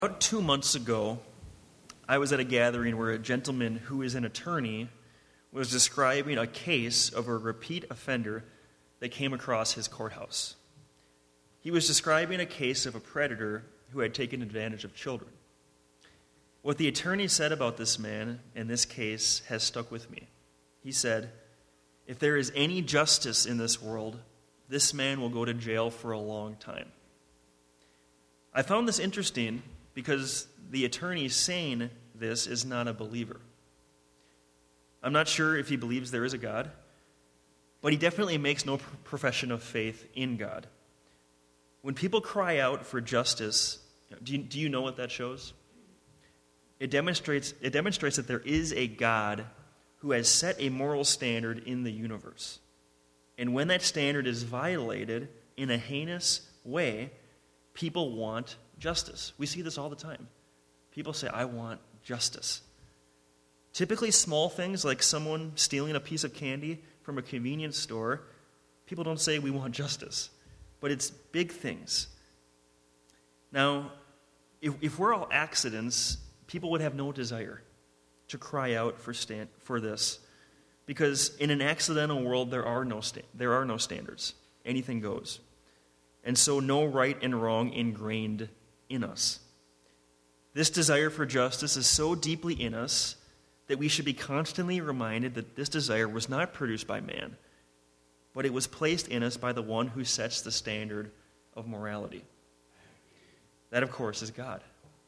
About 2 months ago, I was at a gathering where a gentleman who is an attorney was describing a case of a repeat offender that came across his courthouse. He was describing a case of a predator who had taken advantage of children. What the attorney said about this man in this case has stuck with me. He said, "If there is any justice in this world, this man will go to jail for a long time." I found this interesting because the attorney saying this is not a believer. I'm not sure if he believes there is a God, but he definitely makes no profession of faith in God. When people cry out for justice, do you know what that shows? It demonstrates that there is a God who has set a moral standard in the universe. And when that standard is violated in a heinous way, people want justice. We see this all the time. People say, "I want justice." Typically small things like someone stealing a piece of candy from a convenience store, people don't say we want justice. But it's big things. Now, if we're all accidents, people would have no desire to cry out for this. Because in an accidental world, there are no standards. Anything goes. And so no right and wrong ingrained in us. This desire for justice is so deeply in us that we should be constantly reminded that this desire was not produced by man, but it was placed in us by the one who sets the standard of morality. That, of course, is God.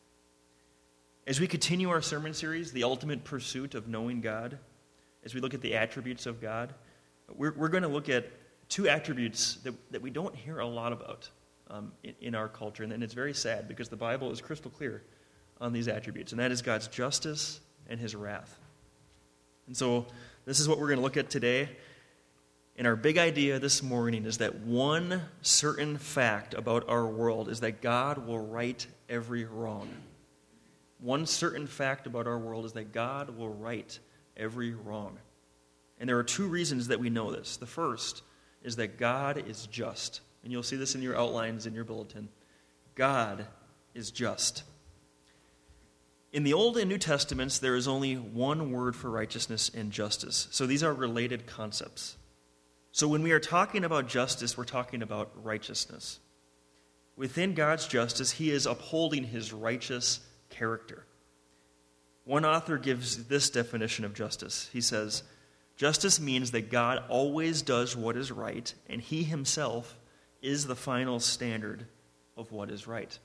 As we continue our sermon series, The Ultimate Pursuit of Knowing God, as we look at the attributes of God, we're going to look at two attributes that we don't hear a lot about in our culture, and it's very sad because the Bible is crystal clear on these attributes, and that is God's justice and his wrath. And so this is what we're going to look at today. And our big idea this morning is that one certain fact about our world is that God will right every wrong. One certain fact about our world is that God will right every wrong. And there are two reasons that we know this. The first is that God is just. And you'll see this in your outlines in your bulletin. God is just. In the Old and New Testaments, there is only one word for righteousness and justice. So these are related concepts. So when we are talking about justice, we're talking about righteousness. Within God's justice, he is upholding his righteous character. One author gives this definition of justice. He says, "Justice means that God always does what is right, and he himself is the final standard of what is right."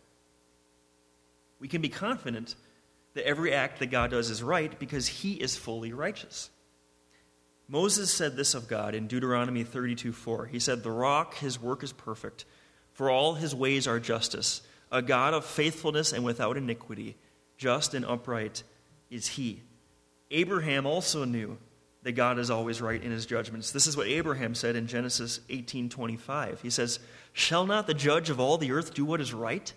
We can be confident that every act that God does is right because he is fully righteous. Moses said this of God in Deuteronomy 32:4. He said, "The rock, his work is perfect, for all his ways are justice. A God of faithfulness and without iniquity, just and upright is he." Abraham also knew that God is always right in his judgments. This is what Abraham said in Genesis 18:25. He says, "Shall not the judge of all the earth do what is right?"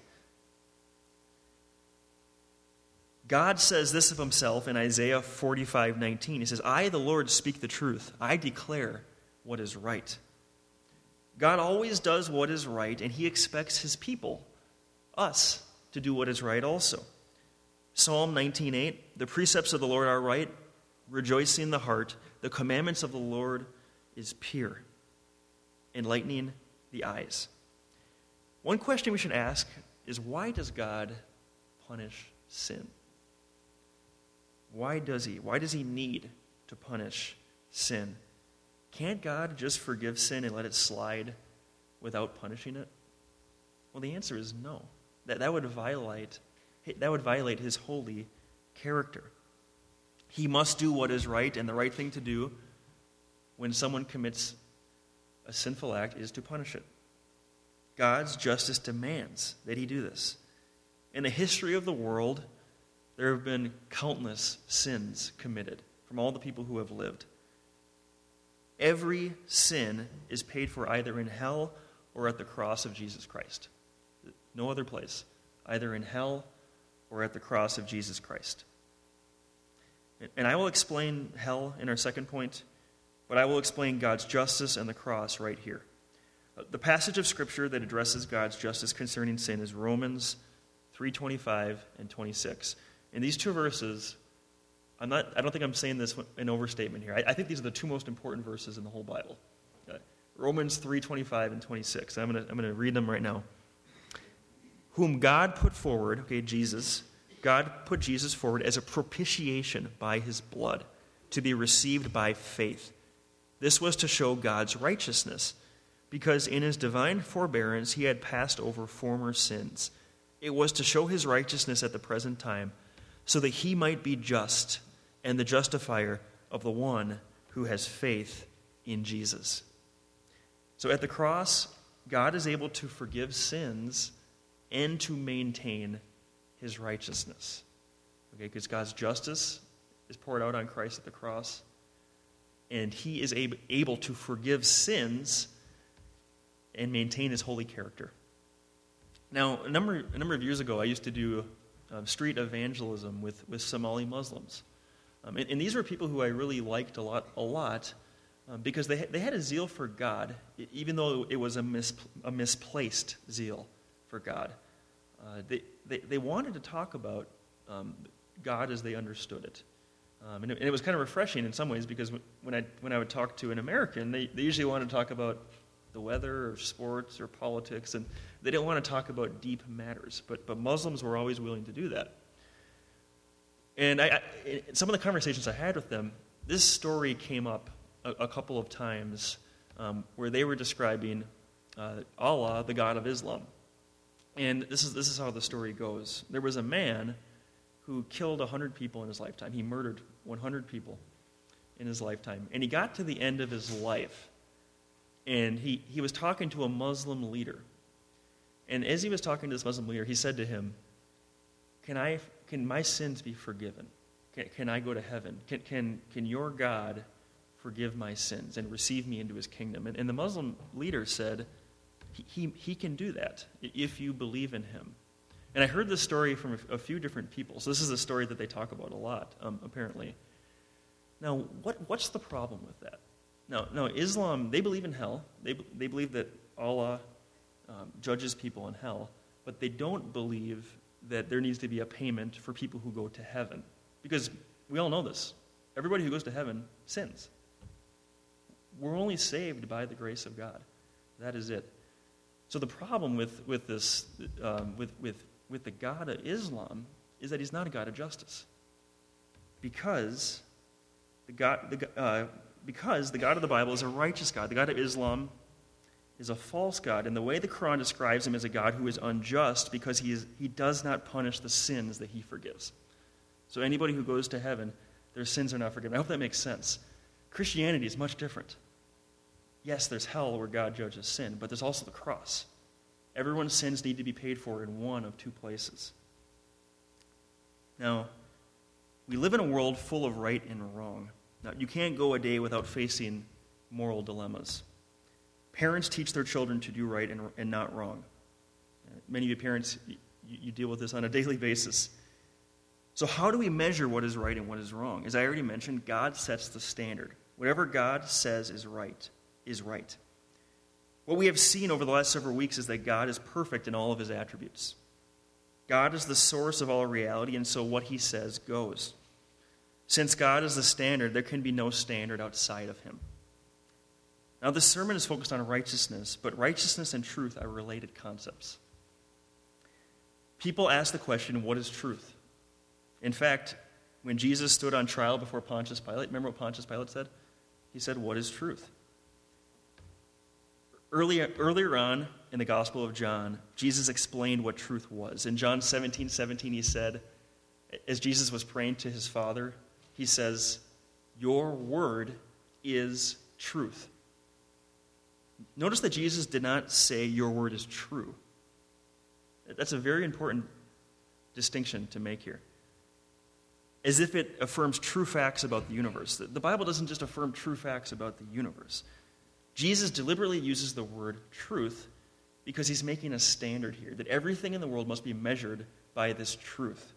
God says this of himself in Isaiah 45:19. He says, "I, the Lord, speak the truth. I declare what is right." God always does what is right, and he expects his people, us, to do what is right also. Psalm 19:8, "The precepts of the Lord are right, rejoicing the heart. The commandments of the Lord is pure, enlightening the eyes." One question we should ask is, why does God punish sin? Why does he? Why does he need to punish sin? Can't God just forgive sin and let it slide without punishing it? Well, the answer is no. That would violate his holy character. He must do what is right, and the right thing to do when someone commits a sinful act is to punish it. God's justice demands that he do this. In the history of the world, there have been countless sins committed from all the people who have lived. Every sin is paid for either in hell or at the cross of Jesus Christ. No other place, either in hell or at the cross of Jesus Christ. And I will explain hell in our second point, but I will explain God's justice and the cross right here. The passage of Scripture that addresses God's justice concerning sin is Romans 3:25 and 26. In these two verses, I don't think I'm saying this in overstatement here. I think these are the two most important verses in the whole Bible. Romans 3:25 and 26. I'm going to read them right now. Whom God put forward, Jesus, God put Jesus forward as a propitiation by his blood to be received by faith. This was to show God's righteousness, because in his divine forbearance he had passed over former sins. It was to show his righteousness at the present time, so that he might be just and the justifier of the one who has faith in Jesus. So at the cross, God is able to forgive sins and to maintain his righteousness. Because God's justice is poured out on Christ at the cross, and he is able to forgive sins and maintain his holy character. Now, a number of years ago, I used to do street evangelism with Somali Muslims. And these were people who I really liked a lot, because they had a zeal for God, even though it was a misplaced zeal for God. They wanted to talk about God as they understood it. And it was kind of refreshing in some ways, because when I would talk to an American, they usually wanted to talk about the weather or sports or politics, and they didn't want to talk about deep matters. But Muslims were always willing to do that. And in some of the conversations I had with them, this story came up a couple of times, where they were describing Allah, the God of Islam. And this is how the story goes. There was a man who killed 100 people in his lifetime. He murdered 100 people in his lifetime. And he got to the end of his life, and he was talking to a Muslim leader. And as he was talking to this Muslim leader, he said to him, Can my sins be forgiven? Can I go to heaven? Can your God forgive my sins and receive me into his kingdom? And the Muslim leader said, he can do that if you believe in him. And I heard this story from a few different people. So this is a story that they talk about a lot, apparently. Now, what's the problem with that? No, Islam, they believe in hell. They believe that Allah judges people in hell, but they don't believe that there needs to be a payment for people who go to heaven. Because we all know this. Everybody who goes to heaven sins. We're only saved by the grace of God. That is it. So the problem with the God of Islam is that he's not a God of justice. Because the God of the Bible is a righteous God. The God of Islam is a false God. And the way the Quran describes him as a God who is unjust, because he does not punish the sins that he forgives. So anybody who goes to heaven, their sins are not forgiven. I hope that makes sense. Christianity is much different. Yes, there's hell where God judges sin, but there's also the cross. Everyone's sins need to be paid for in one of two places. Now, we live in a world full of right and wrong. Now, you can't go a day without facing moral dilemmas. Parents teach their children to do right and not wrong. Many of you parents, you deal with this on a daily basis. So how do we measure what is right and what is wrong? As I already mentioned, God sets the standard. Whatever God says is right, is right. What we have seen over the last several weeks is that God is perfect in all of his attributes. God is the source of all reality, and so what he says goes. Since God is the standard, there can be no standard outside of him. Now, this sermon is focused on righteousness, but righteousness and truth are related concepts. People ask the question, what is truth? In fact, when Jesus stood on trial before Pontius Pilate, remember what Pontius Pilate said? He said, what is truth? Earlier on in the Gospel of John, Jesus explained what truth was. In John 17:17, he said, as Jesus was praying to his Father, he says, your word is truth. Notice that Jesus did not say your word is true. That's a very important distinction to make here. As if it affirms true facts about the universe. The Bible doesn't just affirm true facts about the universe. Jesus deliberately uses the word truth because he's making a standard here, that everything in the world must be measured by this truth.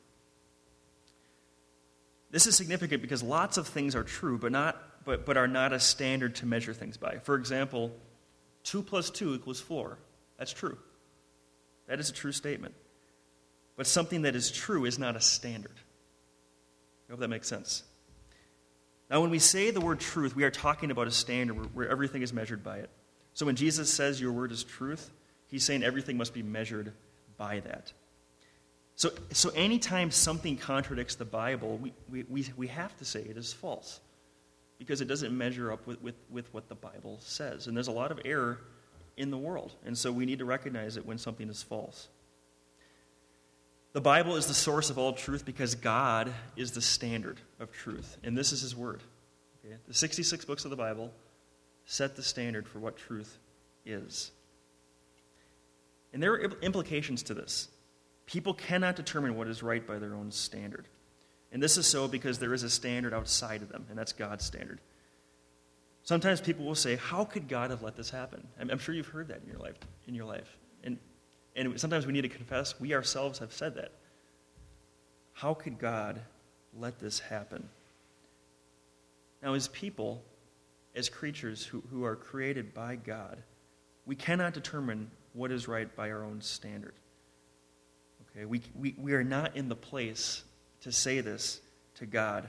This is significant because lots of things are true, but are not a standard to measure things by. For example, 2 + 2 = 4. That's true. That is a true statement. But something that is true is not a standard. I hope that makes sense. Now, when we say the word truth, we are talking about a standard where everything is measured by it. So when Jesus says your word is truth, he's saying everything must be measured by that. So anytime something contradicts the Bible, we have to say it is false, because it doesn't measure up with what the Bible says. And there's a lot of error in the world, and so we need to recognize it when something is false. The Bible is the source of all truth because God is the standard of truth, and this is his word. Okay? The 66 books of the Bible set the standard for what truth is. And there are implications to this. People cannot determine what is right by their own standard. And this is so because there is a standard outside of them, and that's God's standard. Sometimes people will say, how could God have let this happen? I'm sure you've heard that in your life. And sometimes we need to confess, we ourselves have said that. How could God let this happen? Now, as people, as creatures who are created by God, we cannot determine what is right by our own standard. Okay, we are not in the place to say this to God.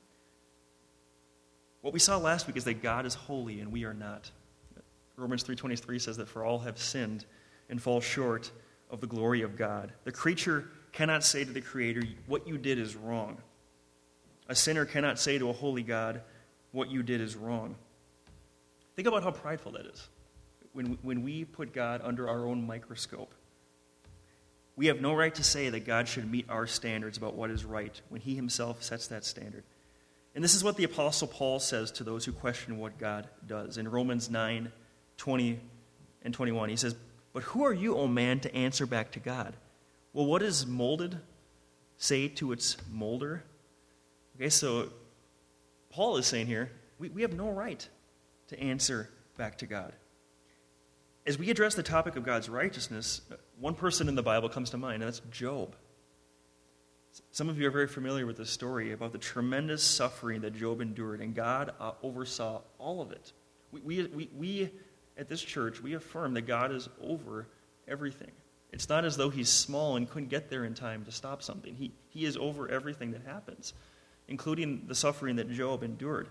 What we saw last week is that God is holy and we are not. Romans 3:23 says that for all have sinned and fall short of the glory of God. The creature cannot say to the Creator, what you did is wrong. A sinner cannot say to a holy God, what you did is wrong. Think about how prideful that is. When we put God under our own microscope, we have no right to say that God should meet our standards about what is right when he himself sets that standard. And this is what the Apostle Paul says to those who question what God does. In Romans 9:20 and 21, he says, "But who are you, O man, to answer back to God? Well, what is molded say to its molder?" Okay, so Paul is saying here, we have no right to answer back to God. As we address the topic of God's righteousness, one person in the Bible comes to mind, and that's Job. Some of you are very familiar with this story about the tremendous suffering that Job endured, and God oversaw all of it. We at this church, we affirm that God is over everything. It's not as though he's small and couldn't get there in time to stop something. He is over everything that happens, including the suffering that Job endured.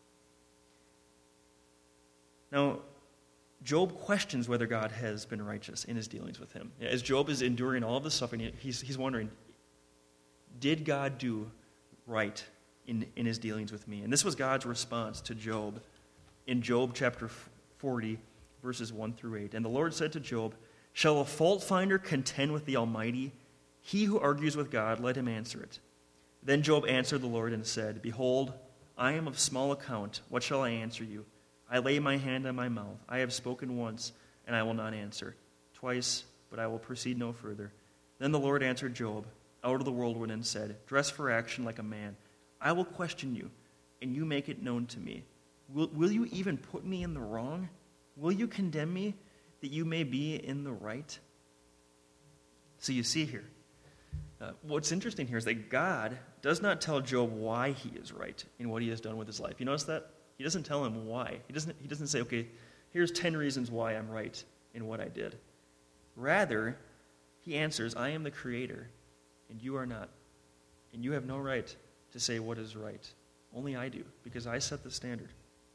Now, Job questions whether God has been righteous in his dealings with him. As Job is enduring all of the suffering, he's wondering, did God do right in his dealings with me? And this was God's response to Job in Job chapter 40, verses 1 through 8. And the Lord said to Job, "Shall a fault finder contend with the Almighty? He who argues with God, let him answer it." Then Job answered the Lord and said, "Behold, I am of small account. What shall I answer you? I lay my hand on my mouth. I have spoken once, and I will not answer. Twice, but I will proceed no further." Then the Lord answered Job out of the whirlwind and said, "Dress for action like a man. I will question you, and you make it known to me. Will you even put me in the wrong? Will you condemn me that you may be in the right?" So you see here, what's interesting here is that God does not tell Job why he is right in what he has done with his life. You notice that? He doesn't tell him why. He doesn't say, okay, here's 10 reasons why I'm right in what I did. Rather, he answers, I am the Creator, and you are not. And you have no right to say what is right. Only I do, because I set the standard.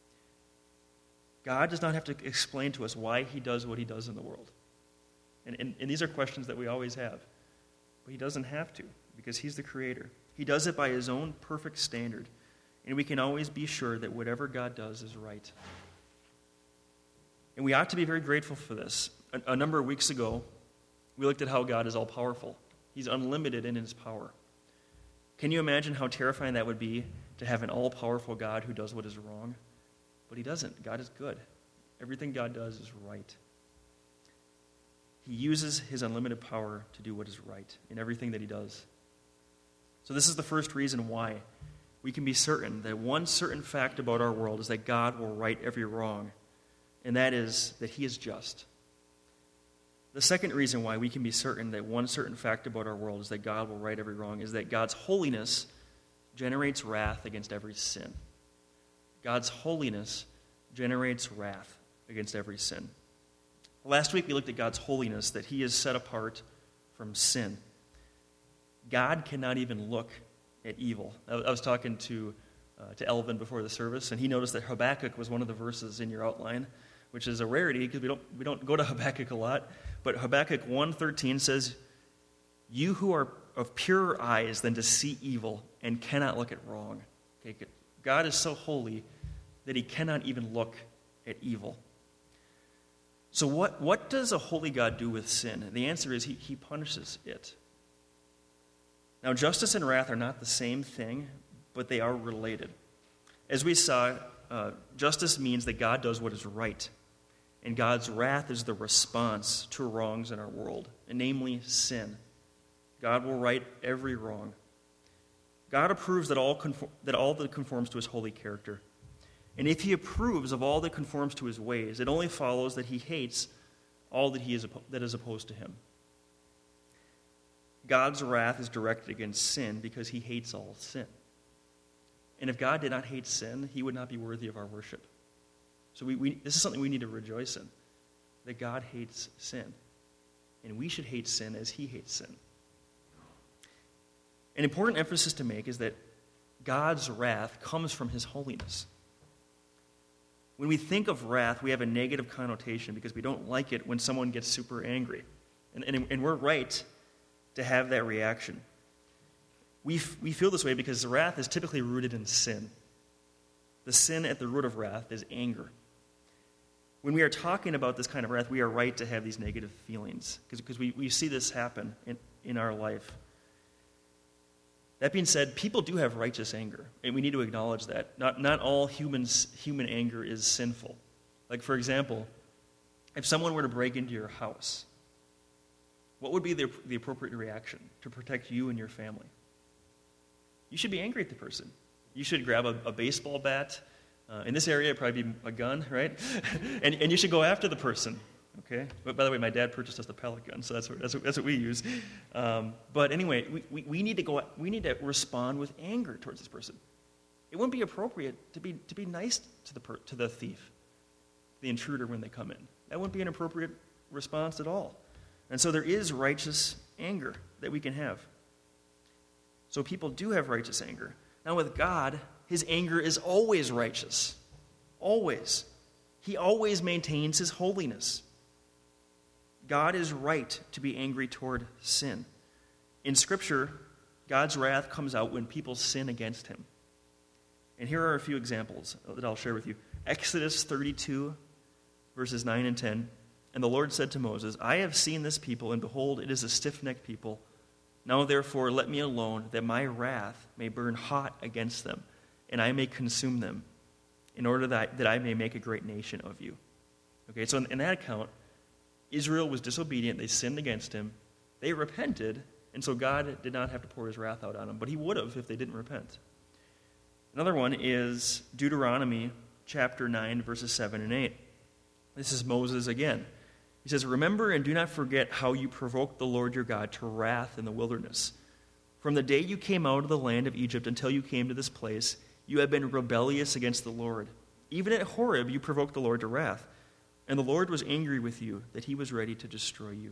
God does not have to explain to us why he does what he does in the world. And these are questions that we always have. But he doesn't have to, because he's the Creator. He does it by his own perfect standard. And we can always be sure that whatever God does is right. And we ought to be very grateful for this. A number of weeks ago, we looked at how God is all-powerful. He's unlimited in his power. Can you imagine how terrifying that would be to have an all-powerful God who does what is wrong? But he doesn't. God is good. Everything God does is right. He uses his unlimited power to do what is right in everything that he does. So this is the first reason why we can be certain that one certain fact about our world is that God will right every wrong, and that is that he is just. The second reason why we can be certain that one certain fact about our world is that God will right every wrong is that God's holiness generates wrath against every sin. God's holiness generates wrath against every sin. Last week we looked at God's holiness, that he is set apart from sin. God cannot even look at evil. I was talking to Elvin before the service, and he noticed that Habakkuk was one of the verses in your outline, which is a rarity because we don't go to Habakkuk a lot. But Habakkuk 1:13 says, "You who are of purer eyes than to see evil and cannot look at wrong." Okay, God is so holy that he cannot even look at evil. So what does a holy God do with sin? The answer is he punishes it. Now, justice and wrath are not the same thing, but they are related. As we saw, justice means that God does what is right, and God's wrath is the response to wrongs in our world, and namely sin. God will right every wrong. God approves that all that conforms to his holy character. And if he approves of all that conforms to his ways, it only follows that he hates all that is opposed to him. God's wrath is directed against sin because he hates all sin. And if God did not hate sin, he would not be worthy of our worship. So this is something we need to rejoice in, that God hates sin. And we should hate sin as he hates sin. An important emphasis to make is that God's wrath comes from his holiness. When we think of wrath, we have a negative connotation because we don't like it when someone gets super angry. And we're right to have that reaction. We feel this way because wrath is typically rooted in sin. The sin at the root of wrath is anger. When we are talking about this kind of wrath, we are right to have these negative feelings because we see this happen in our life. That being said, people do have righteous anger, and we need to acknowledge that. Not all human anger is sinful. Like, for example, if someone were to break into your house, what would be the appropriate reaction to protect you and your family? You should be angry at the person. You should grab a baseball bat. In this area, it'd probably be a gun, right? and you should go after the person. Okay. But by the way, my dad purchased us the pellet gun, so that's what we use. But anyway, we need to respond with anger towards this person. It wouldn't be appropriate to be nice to the thief, the intruder when they come in. That wouldn't be an appropriate response at all. And so there is righteous anger that we can have. So people do have righteous anger. Now with God, his anger is always righteous. Always. He always maintains his holiness. God is right to be angry toward sin. In Scripture, God's wrath comes out when people sin against him. And here are a few examples that I'll share with you. Exodus 32, verses 9 and 10. And the Lord said to Moses, "I have seen this people, and behold, it is a stiff-necked people. Now therefore let me alone, that my wrath may burn hot against them, and I may consume them, in order that I may make a great nation of you." Okay, so in that account, Israel was disobedient. They sinned against him. They repented, and so God did not have to pour his wrath out on them, but he would have if they didn't repent. Another one is Deuteronomy chapter 9, verses 7 and 8. This is Moses again. He says, "Remember and do not forget how you provoked the Lord your God to wrath in the wilderness. From the day you came out of the land of Egypt until you came to this place, you have been rebellious against the Lord. Even at Horeb you provoked the Lord to wrath. And the Lord was angry with you, that he was ready to destroy you."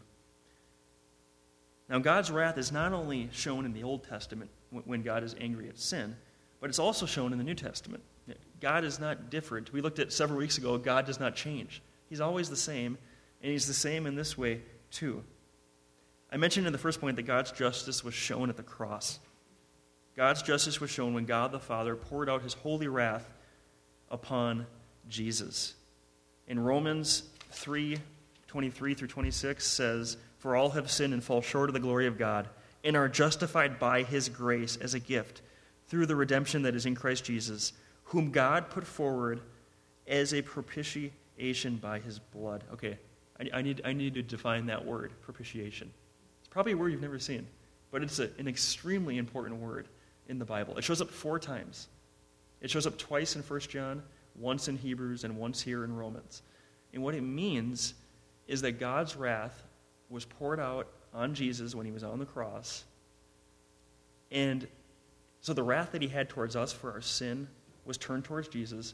Now, God's wrath is not only shown in the Old Testament when God is angry at sin, but it's also shown in the New Testament. God is not different. We looked at several weeks ago, God does not change. He's always the same, and he's the same in this way, too. I mentioned in the first point that God's justice was shown at the cross. God's justice was shown when God the Father poured out his holy wrath upon Jesus. In Romans 3:23 through 26 says, "For all have sinned and fall short of the glory of God, and are justified by his grace as a gift, through the redemption that is in Christ Jesus, whom God put forward as a propitiation by his blood." Okay, I need to define that word, propitiation. It's probably a word you've never seen, but it's an extremely important word in the Bible. It shows up 4 times. It shows up twice in 1 John, once in Hebrews, and once here in Romans. And what it means is that God's wrath was poured out on Jesus when he was on the cross. And so the wrath that he had towards us for our sin was turned towards Jesus.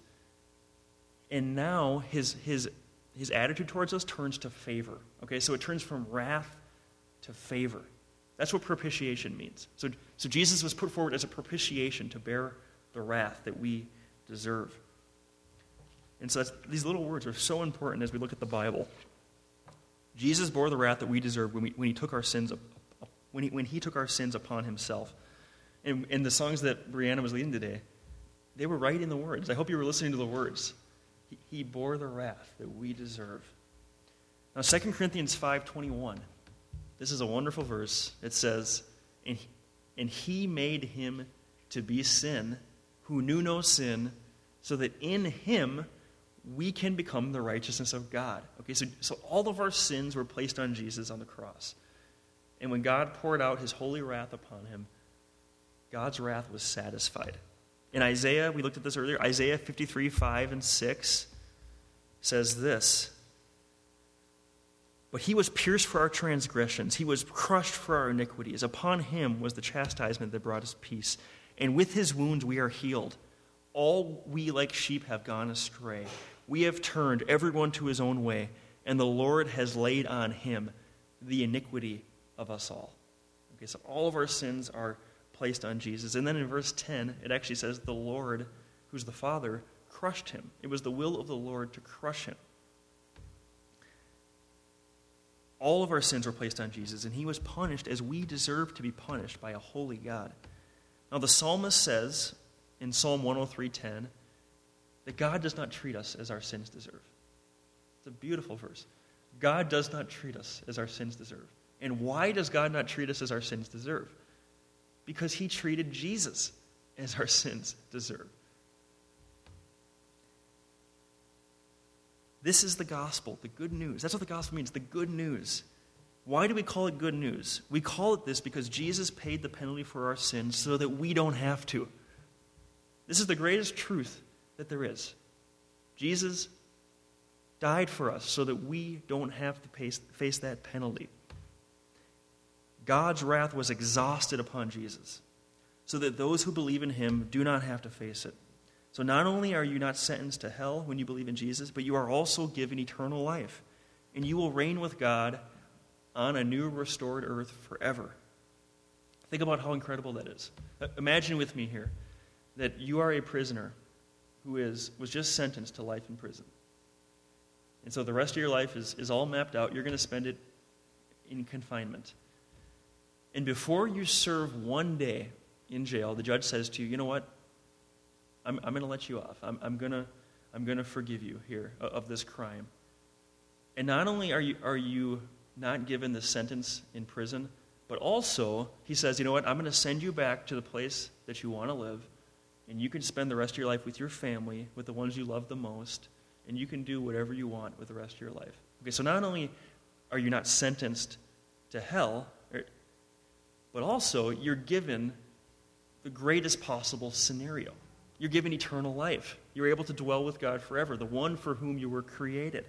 And now his attitude towards us turns to favor. Okay, so it turns from wrath to favor. That's what propitiation means. So Jesus was put forward as a propitiation to bear the wrath that we deserve. And so these little words are so important as we look at the Bible. Jesus bore the wrath that we deserve when he took our sins when he took our sins upon himself. And the songs that Brianna was leading today, they were right in the words. I hope you were listening to the words. He bore the wrath that we deserve. Now, 2 Corinthians 5:21. This is a wonderful verse. It says, and he made him to be sin who knew no sin, so that in him we can become the righteousness of God. Okay, so all of our sins were placed on Jesus on the cross. And when God poured out his holy wrath upon him, God's wrath was satisfied. In Isaiah, we looked at this earlier, Isaiah 53:5 and 6 says this, but he was pierced for our transgressions. He was crushed for our iniquities. Upon him was the chastisement that brought us peace. And with his wounds we are healed. All we like sheep have gone astray. We have turned everyone to his own way, and the Lord has laid on him the iniquity of us all. Okay, so all of our sins are placed on Jesus. And then in verse 10, it actually says, the Lord, who's the Father, crushed him. It was the will of the Lord to crush him. All of our sins were placed on Jesus, and he was punished as we deserve to be punished by a holy God. Now the psalmist says in Psalm 103:10 that God does not treat us as our sins deserve. It's a beautiful verse. God does not treat us as our sins deserve. And why does God not treat us as our sins deserve? Because he treated Jesus as our sins deserve. This is the gospel, the good news. That's what the gospel means, the good news. Why do we call it good news? We call it this because Jesus paid the penalty for our sins so that we don't have to. This is the greatest truth that there is. Jesus died for us so that we don't have to face that penalty. God's wrath was exhausted upon Jesus so that those who believe in him do not have to face it. So not only are you not sentenced to hell when you believe in Jesus, but you are also given eternal life. And you will reign with God on a new restored earth forever. Think about how incredible that is. Imagine with me here that you are a prisoner who was just sentenced to life in prison. And so the rest of your life is all mapped out. You're going to spend it in confinement. And before you serve one day in jail, the judge says to you, you know what? I'm going to let you off. I'm going to forgive you here of this crime. And not only are you not given the sentence in prison, but also he says, you know what? I'm going to send you back to the place that you want to live, and you can spend the rest of your life with your family, with the ones you love the most, and you can do whatever you want with the rest of your life. Okay, so not only are you not sentenced to hell, but also you're given the greatest possible scenario. You're given eternal life. You're able to dwell with God forever, the one for whom you were created.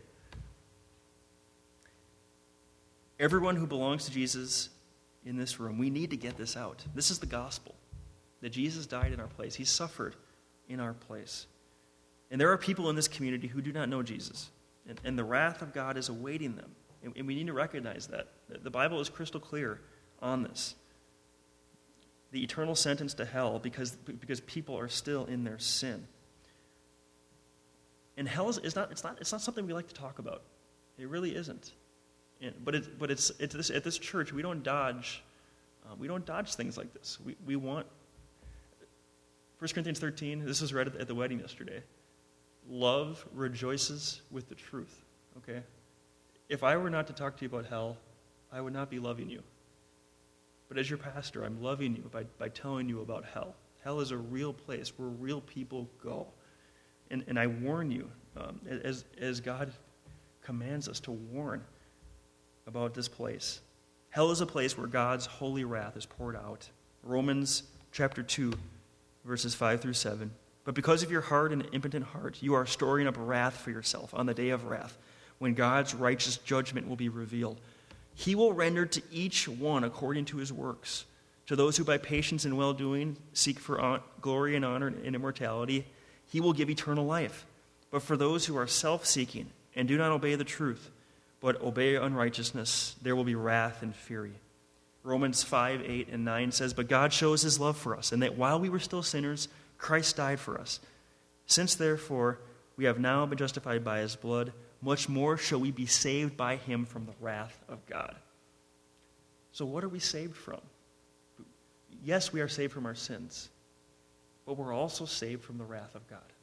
Everyone who belongs to Jesus in this room, we need to get this out. This is the gospel, that Jesus died in our place. He suffered in our place. And there are people in this community who do not know Jesus, and the wrath of God is awaiting them. And we need to recognize that. The Bible is crystal clear on this. The eternal sentence to hell because people are still in their sin. And hell is not something we like to talk about. It really isn't. But it's at this church we don't dodge things like this. We want 1 Corinthians 13. This was read at the wedding yesterday. Love rejoices with the truth. Okay, if I were not to talk to you about hell, I would not be loving you. But as your pastor, I'm loving you by telling you about hell. Hell is a real place where real people go. And I warn you, as God commands us to warn about this place. Hell is a place where God's holy wrath is poured out. Romans chapter 2, verses 5 through 7. But because of your hard and impotent heart, you are storing up wrath for yourself on the day of wrath, when God's righteous judgment will be revealed. He will render to each one according to his works. To those who by patience and well-doing seek for glory and honor and immortality, he will give eternal life. But for those who are self-seeking and do not obey the truth, but obey unrighteousness, there will be wrath and fury. Romans 5, 8, and 9 says, "But God shows his love for us, and that while we were still sinners, Christ died for us. Since, therefore, we have now been justified by his blood, much more shall we be saved by him from the wrath of God." So what are we saved from? Yes, we are saved from our sins, but we're also saved from the wrath of God.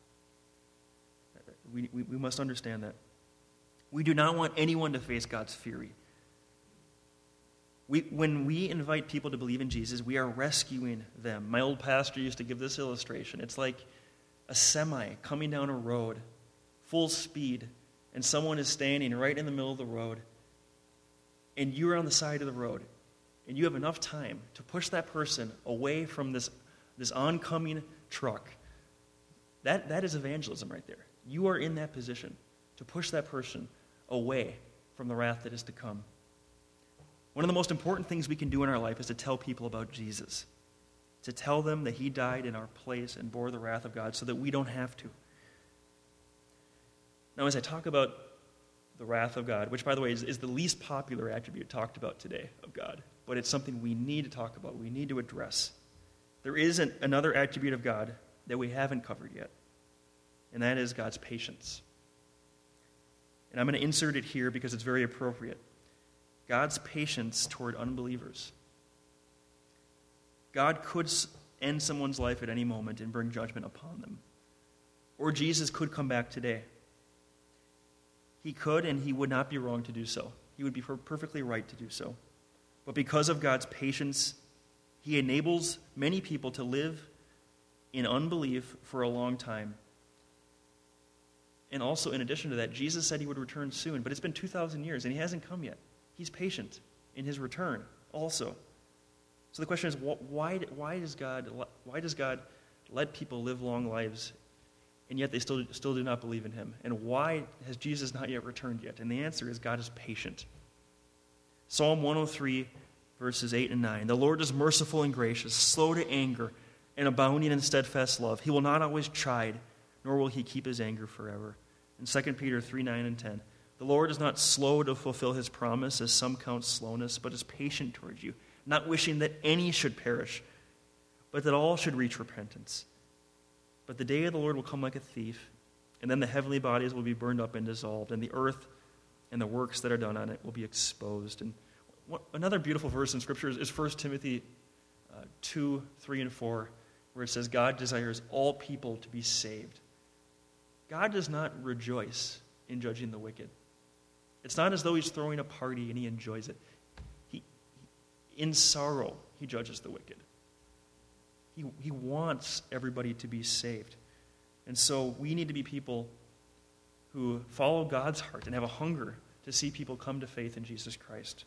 We must understand that. We do not want anyone to face God's fury. When we invite people to believe in Jesus, we are rescuing them. My old pastor used to give this illustration. It's like a semi coming down a road, full speed, and someone is standing right in the middle of the road, and you're on the side of the road, and you have enough time to push that person away from this oncoming truck. That is evangelism right there. You are in that position to push that person away from the wrath that is to come. One of the most important things we can do in our life is to tell people about Jesus, to tell them that he died in our place and bore the wrath of God so that we don't have to. Now, as I talk about the wrath of God, which, by the way, is the least popular attribute talked about today of God, but it's something we need to talk about, we need to address. There is another attribute of God that we haven't covered yet, and that is God's patience. And I'm going to insert it here because it's very appropriate. God's patience toward unbelievers. God could end someone's life at any moment and bring judgment upon them. Or Jesus could come back today. He could, and he would not be wrong to do so. He would be perfectly right to do so. But because of God's patience, he enables many people to live in unbelief for a long time. And also, in addition to that, Jesus said he would return soon, but it's been 2,000 years, and he hasn't come yet. He's patient in his return also. So the question is, why does God let people live long lives, and yet they still do not believe in him? And why has Jesus not yet returned yet? And the answer is God is patient. Psalm 103, verses 8 and 9. "The Lord is merciful and gracious, slow to anger, and abounding in steadfast love. He will not always chide, nor will he keep his anger forever." And 2 Peter 3, 9 and 10. "The Lord is not slow to fulfill his promise, as some count slowness, but is patient towards you, not wishing that any should perish, but that all should reach repentance. But the day of the Lord will come like a thief, and then the heavenly bodies will be burned up and dissolved, and the earth and the works that are done on it will be exposed." And another beautiful verse in Scripture is 1 Timothy 2, 3, and 4, where it says, "God desires all people to be saved." God does not rejoice in judging the wicked. It's not as though he's throwing a party and he enjoys it. In sorrow, he judges the wicked. He wants everybody to be saved. And so we need to be people who follow God's heart and have a hunger to see people come to faith in Jesus Christ.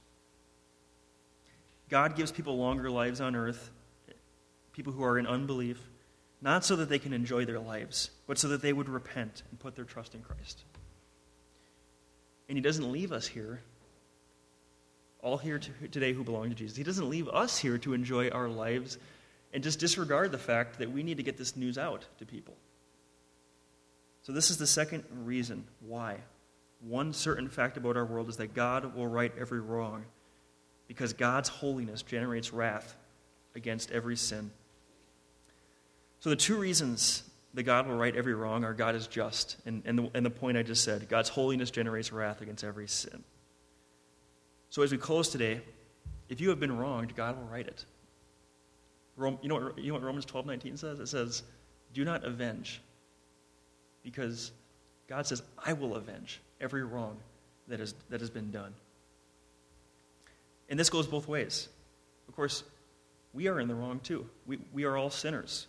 God gives people longer lives on earth, people who are in unbelief, not so that they can enjoy their lives, but so that they would repent and put their trust in Christ. And he doesn't leave us here, all here today who belong to Jesus. He doesn't leave us here to enjoy our lives and just disregard the fact that we need to get this news out to people. So this is the second reason why. One certain fact about our world is that God will right every wrong, because God's holiness generates wrath against every sin. So the two reasons that God will right every wrong are God is just, and the point I just said, God's holiness generates wrath against every sin. So as we close today, if you have been wronged, God will right it. You know what Romans 12:19 says? It says, "Do not avenge," because God says, "I will avenge every wrong that has been done." And this goes both ways. Of course, we are in the wrong too. We are all sinners.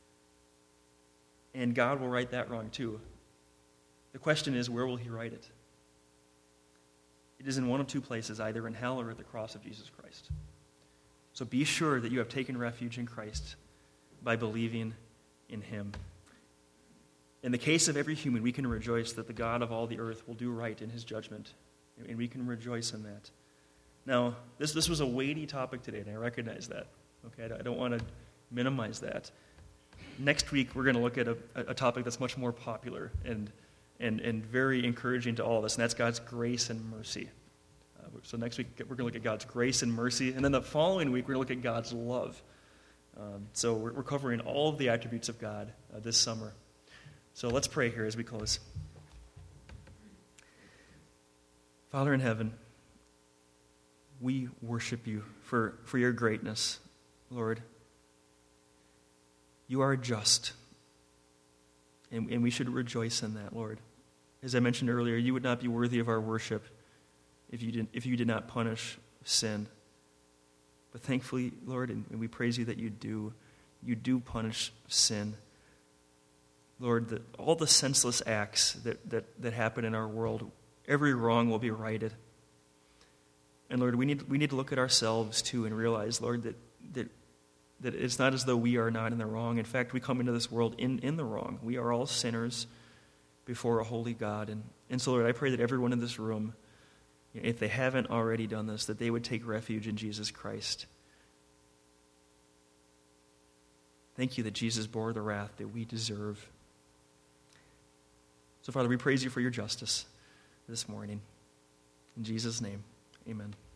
And God will right that wrong too. The question is, where will he right it? It is in one of two places, either in hell or at the cross of Jesus Christ. So be sure that you have taken refuge in Christ by believing in him. In the case of every human, we can rejoice that the God of all the earth will do right in his judgment, and we can rejoice in that. Now, this was a weighty topic today, and I recognize that. Okay, I don't want to minimize that. Next week, we're going to look at a topic that's much more popular and very encouraging to all of us, and that's God's grace and mercy, So next week, we're going to look at God's grace and mercy. And then the following week, we're going to look at God's love. So we're covering all of the attributes of God this summer. So let's pray here as we close. Father in heaven, we worship you for your greatness, Lord. You are just, and we should rejoice in that, Lord. As I mentioned earlier, you would not be worthy of our worship if you did not punish sin. But thankfully, Lord, and we praise you that you do punish sin. Lord, all the senseless acts that happen in our world, every wrong will be righted. And Lord, we need to look at ourselves too and realize, Lord, that it's not as though we are not in the wrong. In fact, we come into this world in the wrong. We are all sinners before a holy God. And so, Lord, I pray that everyone in this room, if they haven't already done this, that they would take refuge in Jesus Christ. Thank you that Jesus bore the wrath that we deserve. So, Father, we praise you for your justice this morning. In Jesus' name, amen.